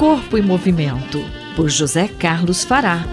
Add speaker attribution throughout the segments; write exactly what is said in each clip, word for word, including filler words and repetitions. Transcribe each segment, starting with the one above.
Speaker 1: Corpo em Movimento, por José Carlos Fará.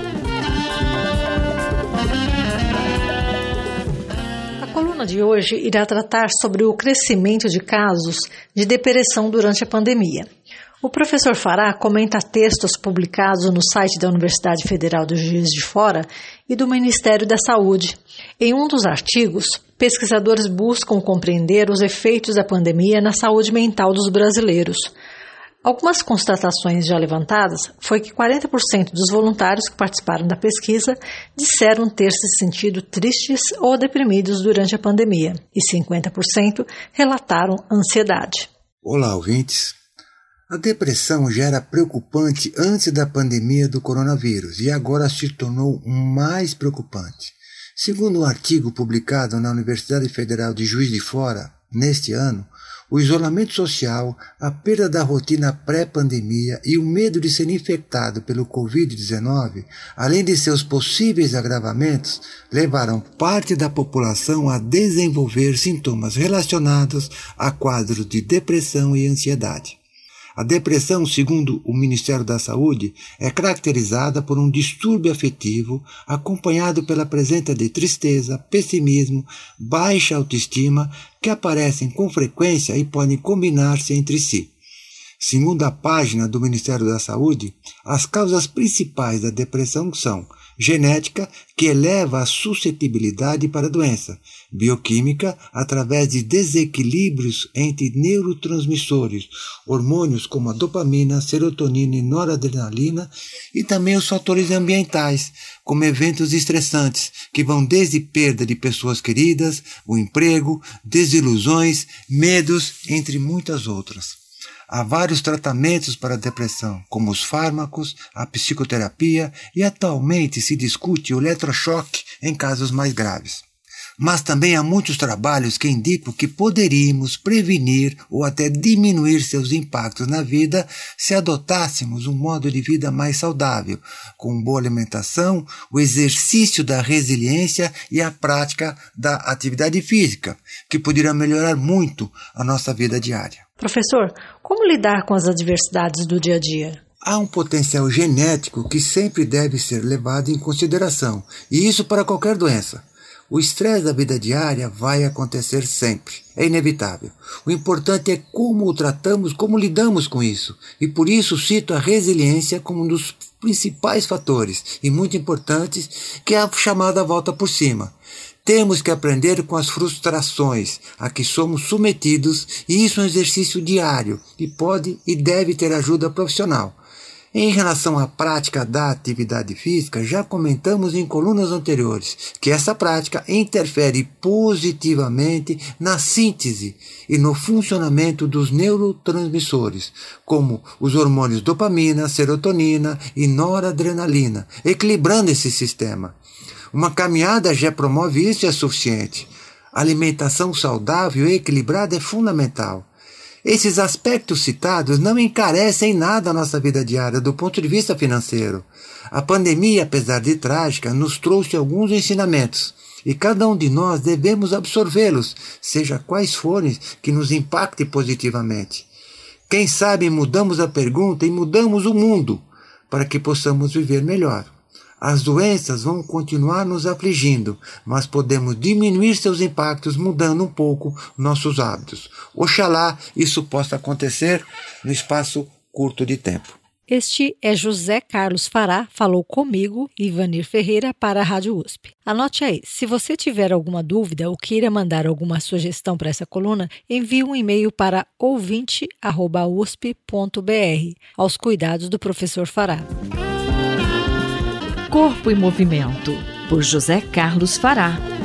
Speaker 2: A coluna de hoje irá tratar sobre o crescimento de casos de depressão durante a pandemia. O professor Fará comenta textos publicados no site da Universidade Federal do Juiz de Fora e do Ministério da Saúde. Em um dos artigos, pesquisadores buscam compreender os efeitos da pandemia na saúde mental dos brasileiros. Algumas constatações já levantadas foi que quarenta por cento dos voluntários que participaram da pesquisa disseram ter se sentido tristes ou deprimidos durante a pandemia e cinquenta por cento relataram ansiedade.
Speaker 3: Olá, ouvintes. A depressão já era preocupante antes da pandemia do coronavírus e agora se tornou mais preocupante. Segundo um artigo publicado na Universidade Federal de Juiz de Fora, neste ano, o isolamento social, a perda da rotina pré-pandemia e o medo de ser infectado pelo covid dezenove, além de seus possíveis agravamentos, levaram parte da população a desenvolver sintomas relacionados a quadros de depressão e ansiedade. A depressão, segundo o Ministério da Saúde, é caracterizada por um distúrbio afetivo acompanhado pela presença de tristeza, pessimismo, baixa autoestima, que aparecem com frequência e podem combinar-se entre si. Segundo a página do Ministério da Saúde, as causas principais da depressão são genética, que eleva a suscetibilidade para a doença, bioquímica, através de desequilíbrios entre neurotransmissores, hormônios como a dopamina, serotonina e noradrenalina, e também os fatores ambientais, como eventos estressantes, que vão desde perda de pessoas queridas, o emprego, desilusões, medos, entre muitas outras. Há vários tratamentos para a depressão, como os fármacos, a psicoterapia e atualmente se discute o eletrochoque em casos mais graves. Mas também há muitos trabalhos que indicam que poderíamos prevenir ou até diminuir seus impactos na vida se adotássemos um modo de vida mais saudável, com boa alimentação, o exercício da resiliência e a prática da atividade física, que poderá melhorar muito a nossa vida diária.
Speaker 2: Professor, como lidar com as adversidades do dia a dia?
Speaker 3: Há um potencial genético que sempre deve ser levado em consideração, e isso para qualquer doença. O estresse da vida diária vai acontecer sempre, é inevitável. O importante é como o tratamos, como lidamos com isso, e por isso cito a resiliência como um dos principais fatores, e muito importantes, que é a chamada volta por cima. Temos que aprender com as frustrações a que somos submetidos, e isso é um exercício diário e pode e deve ter ajuda profissional. Em relação à prática da atividade física, já comentamos em colunas anteriores que essa prática interfere positivamente na síntese e no funcionamento dos neurotransmissores, como os hormônios dopamina, serotonina e noradrenalina, equilibrando esse sistema. Uma caminhada já promove isso e é suficiente. Alimentação saudável e equilibrada é fundamental. Esses aspectos citados não encarecem nada a nossa vida diária do ponto de vista financeiro. A pandemia, apesar de trágica, nos trouxe alguns ensinamentos, e cada um de nós devemos absorvê-los, seja quais forem, que nos impactem positivamente. Quem sabe mudamos a pergunta e mudamos o mundo, para que possamos viver melhor. As doenças vão continuar nos afligindo, mas podemos diminuir seus impactos mudando um pouco nossos hábitos. Oxalá isso possa acontecer no espaço curto de tempo.
Speaker 2: Este é José Carlos Fará, falou comigo, Ivanir Ferreira, para a Rádio U S P. Anote aí, se você tiver alguma dúvida ou queira mandar alguma sugestão para essa coluna, envie um e-mail para ouvinte arroba u s p ponto b r, aos cuidados do professor Fará.
Speaker 1: Corpo em Movimento, por José Carlos Fará.